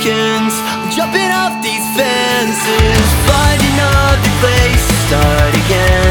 seconds, I'm jumping off these fences, find another place to start again.